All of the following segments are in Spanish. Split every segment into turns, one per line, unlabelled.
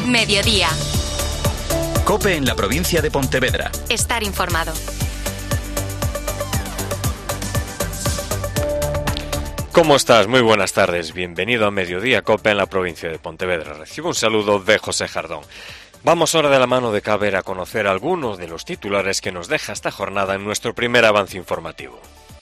Mediodía.
COPE en la provincia de Pontevedra.
Estar informado.
¿Cómo estás? Muy buenas tardes. Bienvenido a Mediodía COPE en la provincia de Pontevedra. Recibo un saludo de José Jardón. Vamos ahora de la mano de Caber a conocer algunos de los titulares que nos deja esta jornada en nuestro primer avance informativo.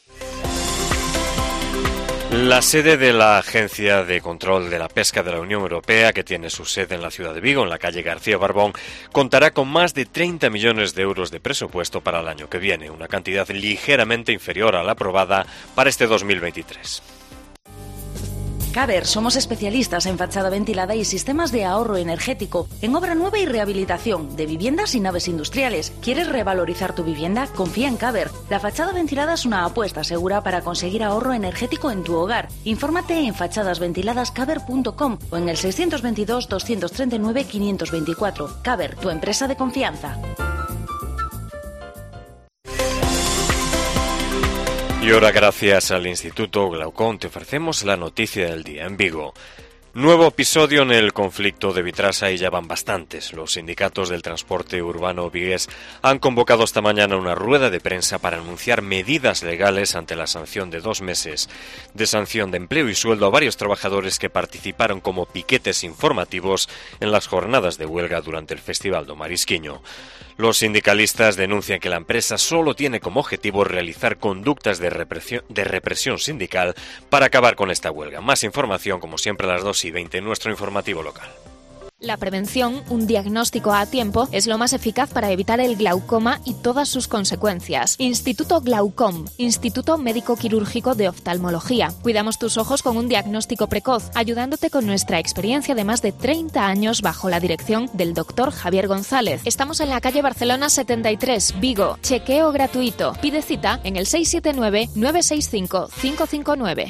La sede de la Agencia de Control de la Pesca de la Unión Europea, que tiene su sede en la ciudad de Vigo, en la calle García Barbón, contará con más de 30 millones de euros de presupuesto para el año que viene, una cantidad ligeramente inferior a la aprobada para este 2023.
Caber, somos especialistas en fachada ventilada y sistemas de ahorro energético, en obra nueva y rehabilitación de viviendas y naves industriales. ¿Quieres revalorizar tu vivienda? Confía en Caber. La fachada ventilada es una apuesta segura para conseguir ahorro energético en tu hogar. Infórmate en fachadasventiladascaber.com o en el 622 239 524. Caber, tu empresa de confianza.
Y ahora, gracias al Instituto Glaucón, te ofrecemos la noticia del día en Vigo. Nuevo episodio en el conflicto de Vitrasa y ya van bastantes. Los sindicatos del transporte urbano vigués han convocado esta mañana una rueda de prensa para anunciar medidas legales ante la sanción de 2 meses de sanción de empleo y sueldo a varios trabajadores que participaron como piquetes informativos en las jornadas de huelga durante el Festival do Marisquiño. Los sindicalistas denuncian que la empresa solo tiene como objetivo realizar conductas de represión sindical para acabar con esta huelga. Más información, como siempre, a las 2:20 en nuestro informativo local.
La prevención, un diagnóstico a tiempo, es lo más eficaz para evitar el glaucoma y todas sus consecuencias. Instituto Glaucom, Instituto Médico Quirúrgico de Oftalmología. Cuidamos tus ojos con un diagnóstico precoz, ayudándote con nuestra experiencia de más de 30 años bajo la dirección del doctor Javier González. Estamos en la calle Barcelona 73, Vigo. Chequeo gratuito. Pide cita en el 679-965-559.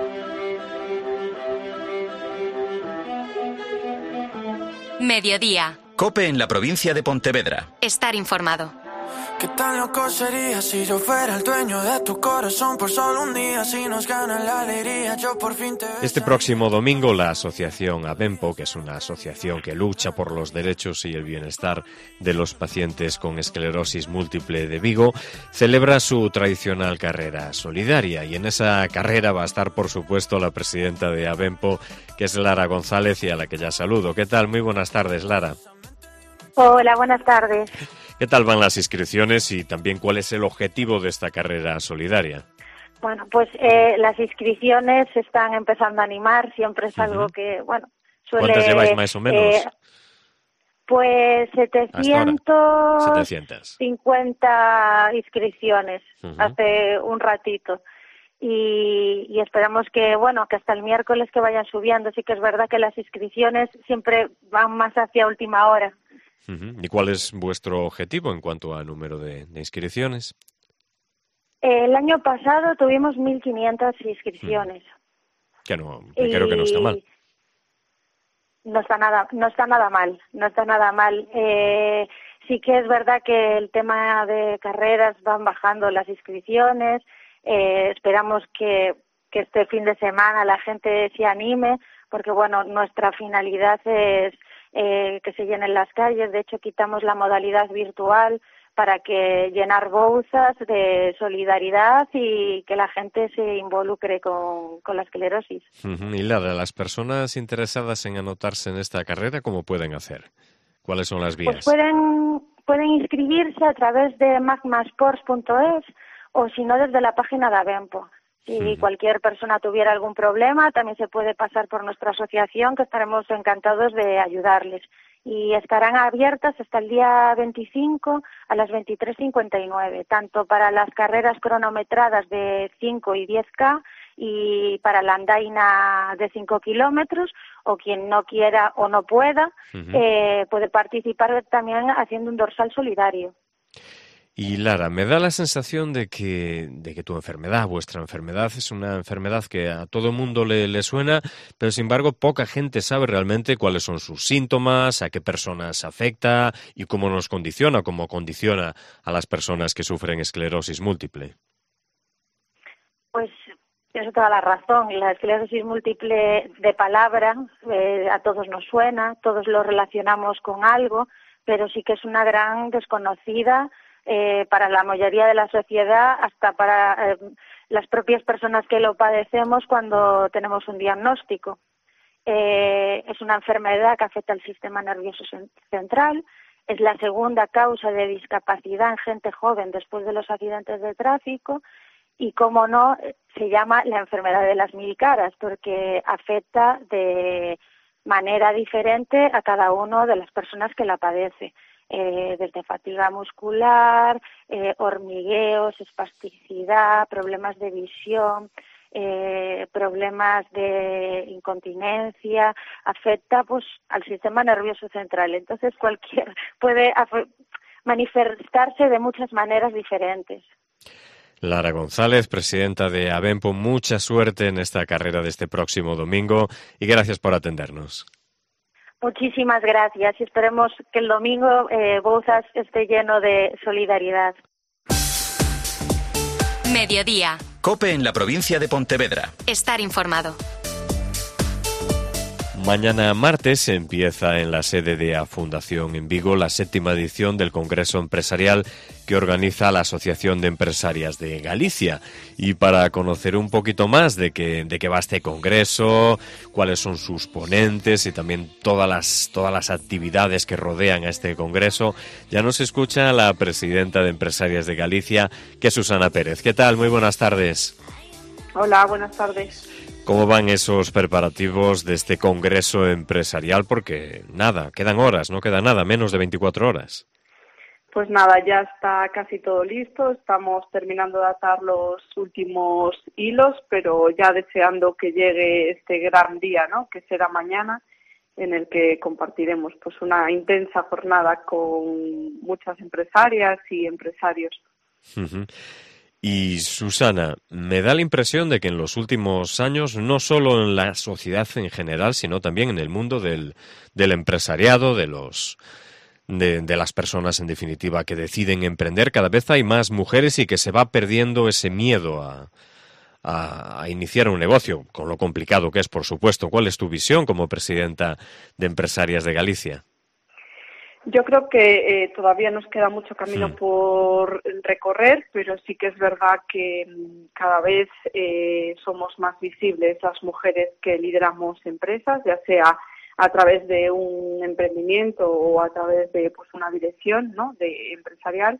Mediodía.
COPE en la provincia de Pontevedra.
Estar informado.
¿Qué tan loco sería si yo fuera el dueño de tu corazón por solo un día? Si nos gana la alegría, yo por fin te besaré.
Este próximo domingo, la asociación ABEMPO, que es una asociación que lucha por los derechos y el bienestar de los pacientes con esclerosis múltiple de Vigo, celebra su tradicional carrera solidaria. Y en esa carrera va a estar, por supuesto, la presidenta de ABEMPO, que es Lara González, y a la que ya saludo. ¿Qué tal? Muy buenas tardes, Lara.
Hola, buenas tardes.
¿Qué tal van las inscripciones y también cuál es el objetivo de esta carrera solidaria?
Bueno, pues las inscripciones se están empezando a animar, siempre es algo que, bueno, suele...
¿Cuántas lleváis más o menos?
Pues 750 inscripciones hace un ratito. Y esperamos que, bueno, que hasta el miércoles que vayan subiendo. Sí que es verdad que las inscripciones siempre van más hacia última hora.
¿Y cuál es vuestro objetivo en cuanto a número de inscripciones?
El año pasado tuvimos 1.500 inscripciones.
Creo que no está mal.
No está nada mal. Sí que es verdad que el tema de carreras van bajando las inscripciones. Esperamos que este fin de semana la gente se anime, porque bueno, nuestra finalidad es que se llenen las calles. De hecho, quitamos la modalidad virtual para que llenar bolsas de solidaridad y que la gente se involucre con la esclerosis.
Y Lara, las personas interesadas en anotarse en esta carrera, ¿cómo pueden hacer? ¿Cuáles son las vías?
Pues pueden inscribirse a través de magmasports.es o si no desde la página de ABEMPO. Si cualquier persona tuviera algún problema, también se puede pasar por nuestra asociación, que estaremos encantados de ayudarles. Y estarán abiertas hasta el día 25 a las 23:59, tanto para las carreras cronometradas de 5 y 10K y para la andaina de 5 kilómetros, o quien no quiera o no pueda, puede participar también haciendo un dorsal solidario.
Y Lara, me da la sensación de que vuestra enfermedad, es una enfermedad que a todo el mundo le suena, pero sin embargo poca gente sabe realmente cuáles son sus síntomas, a qué personas afecta y cómo condiciona a las personas que sufren esclerosis múltiple.
Pues Tienes toda la razón. La esclerosis múltiple de palabra a todos nos suena, todos lo relacionamos con algo, pero sí que es una gran desconocida para la mayoría de la sociedad, hasta para las propias personas que lo padecemos cuando tenemos un diagnóstico. Es una enfermedad que afecta al sistema nervioso central, es la segunda causa de discapacidad en gente joven después de los accidentes de tráfico y, como no, se llama la enfermedad de las 1000 caras porque afecta de manera diferente a cada una de las personas que la padece. Desde fatiga muscular, hormigueos, espasticidad, problemas de visión, problemas de incontinencia, afecta pues al sistema nervioso central. Entonces puede manifestarse de muchas maneras diferentes.
Lara González, presidenta de Abenpo, mucha suerte en esta carrera de este próximo domingo y gracias por atendernos.
Muchísimas gracias y esperemos que el domingo Bouzas esté lleno de solidaridad.
Mediodía.
COPE en la provincia de Pontevedra.
Estar informado.
Mañana martes empieza en la sede de A Fundación en Vigo la 7ª edición del Congreso Empresarial que organiza la Asociación de Empresarias de Galicia. Y para conocer un poquito más de qué va este congreso, cuáles son sus ponentes y también todas las actividades que rodean a este congreso, ya nos escucha la presidenta de Empresarias de Galicia, que es Susana Pérez. ¿Qué tal? Muy buenas tardes.
Hola, buenas tardes.
¿Cómo van esos preparativos de este congreso empresarial? Porque nada, quedan horas, no queda nada, menos de 24 horas.
Pues nada, ya está casi todo listo, estamos terminando de atar los últimos hilos, pero ya deseando que llegue este gran día, ¿no? Que será mañana, en el que compartiremos pues una intensa jornada con muchas empresarias y empresarios.
Uh-huh. Y Susana, me da la impresión de que en los últimos años, no solo en la sociedad en general, sino también en el mundo del empresariado, de las personas en definitiva que deciden emprender, cada vez hay más mujeres y que se va perdiendo ese miedo a iniciar un negocio, con lo complicado que es, por supuesto. ¿Cuál es tu visión como presidenta de Empresarias de Galicia?
Yo creo que todavía nos queda mucho camino por recorrer, pero sí que es verdad que cada vez somos más visibles las mujeres que lideramos empresas, ya sea a través de un emprendimiento o a través de pues una dirección, ¿no?, de empresarial.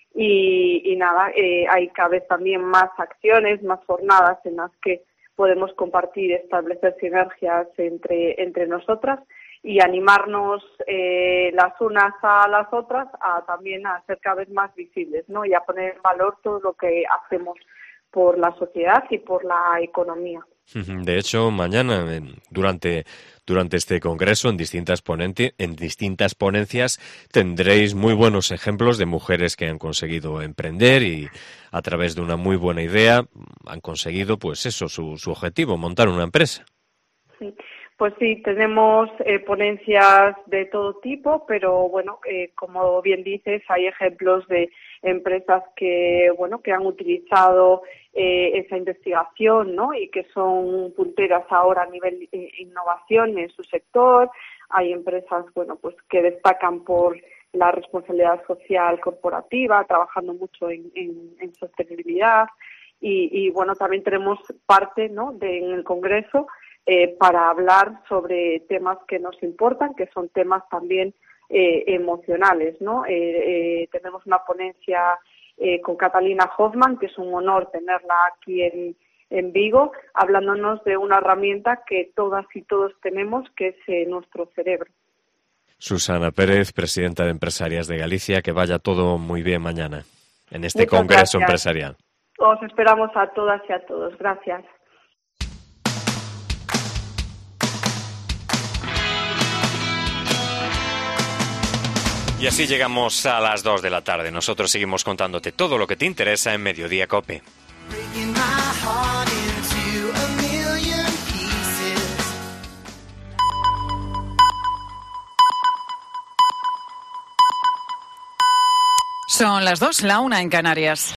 Y nada, hay cada vez también más acciones, más jornadas en las que podemos compartir, establecer sinergias entre nosotras y animarnos las unas a las otras también a ser cada vez más visibles, ¿no?, y a poner en valor todo lo que hacemos por la sociedad y por la economía.
De hecho, mañana, durante este congreso, en distintas ponencias, tendréis muy buenos ejemplos de mujeres que han conseguido emprender y a través de una muy buena idea han conseguido, pues eso, su objetivo, montar una empresa.
Sí. Pues sí, tenemos ponencias de todo tipo, pero bueno, como bien dices, hay ejemplos de empresas que han utilizado esa investigación, ¿no?, y que son punteras ahora a nivel innovación en su sector. Hay empresas, pues que destacan por la responsabilidad social corporativa, trabajando mucho en sostenibilidad y también tenemos parte, ¿no?, en el Congreso para hablar sobre temas que nos importan, que son temas también emocionales, ¿no? Tenemos una ponencia con Catalina Hoffman, que es un honor tenerla aquí en Vigo, hablándonos de una herramienta que todas y todos tenemos, que es nuestro cerebro.
Susana Pérez, presidenta de Empresarias de Galicia, que vaya todo muy bien mañana en este
Muchas
congreso
gracias.
Empresarial.
Os esperamos a todas y a todos. Gracias.
Y así llegamos a las 2 de la tarde. Nosotros seguimos contándote todo lo que te interesa en Mediodía COPE.
Son las 2, la 1 en Canarias.